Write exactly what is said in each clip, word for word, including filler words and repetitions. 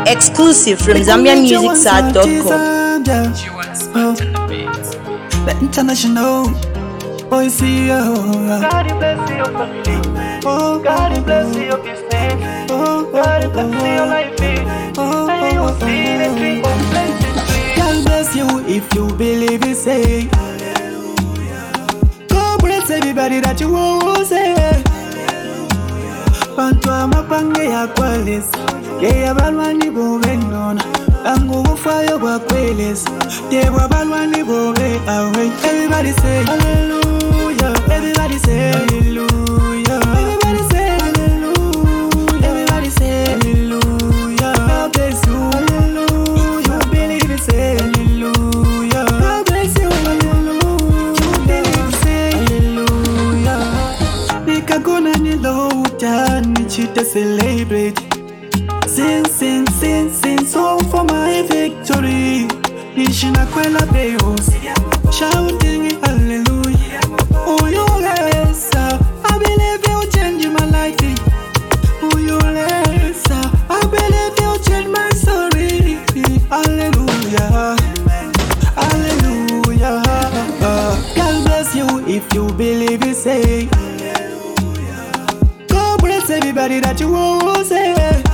Exclusive from Zambia Music Site dot com. The international boy see you. God bless your family. Oh, God bless your business. Oh, God bless your life. And you will see the tree of blessings. God bless you if you believe it. Say, God bless everybody that you will say. Pantwa mapange ya kwales, ye ya balwani bobe nona. Angu ufayo wa kweles, ye wa balwani bobe awe. Everybody say hallelujah. Everybody say hallelujah. Everybody say hallelujah. Everybody say hallelujah. God bless you, hallelujah. You believe it, say hallelujah. God bless you, hallelujah. You believe it, say hallelujah. Nikagona nilouta nichite celebrate. Sing, sing, sing, sing song for my victory. Nishina kwela beos, shouting hallelujah. Oh, you lesa, I believe you change my life. Oh, you lesa, I believe you change my story. Hallelujah, hallelujah. God bless you if you believe it. Say, God bless everybody that you will say.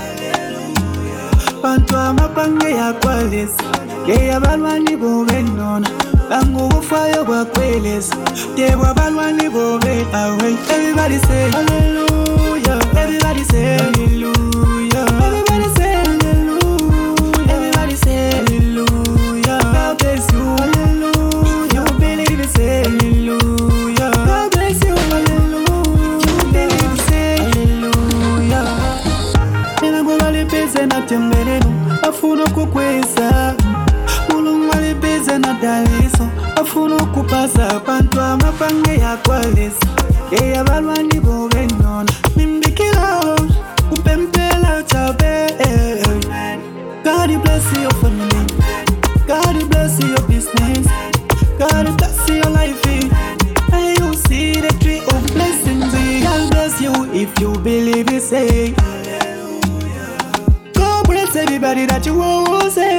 Pantwa mapange ya kwales, ye ya balwani bobe nona. Angu ufayo wa kweles, ye wa balwani bobe awe. Everybody say hallelujah. Everybody say hallelujah. Everybody say hallelujah. Everybody say hallelujah. God bless you, hallelujah. You believe it, say hallelujah. God bless you, hallelujah. You believe it, say hallelujah. Nina gulali pese na tembereno, afuno kukwesa. Mulungwali pese na daliso, afuno kupasa. Pantwa mapange ya kwalesa, ye ya balwani bobe nona. Mimbikila, upempela chabe. God bless your family, God bless your business, God bless your life. And you see the tree of blessings. God bless you if you believe it. Say, God bless everybody that you will say.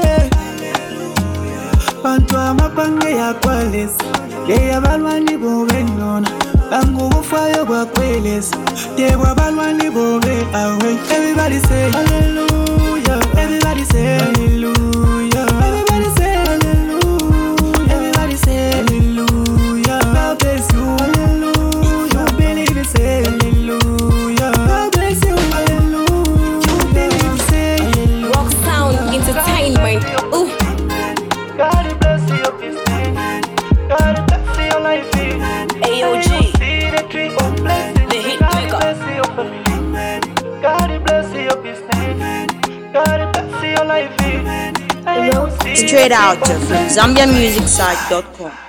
Pantwa mapange ya kwales, ye ya balwani bobe nona. Angu ufayo wa kweles, ye wa balwani bobe awe. Everybody say hallelujah. Everybody say hallelujah. Everybody say hallelujah. Everybody say hallelujah. God bless you, hallelujah. You believe it, say hallelujah. God bless you, hallelujah. You believe it, say hallelujah. Rock Sound Entertainment. Ooh. God bless your business. God bless your life. A O G. See the tree of blessings. The hit God maker. bless your family. God bless your business. God bless your life. And you see Straight the out tree of from blessings. Zambia Music Site dot com.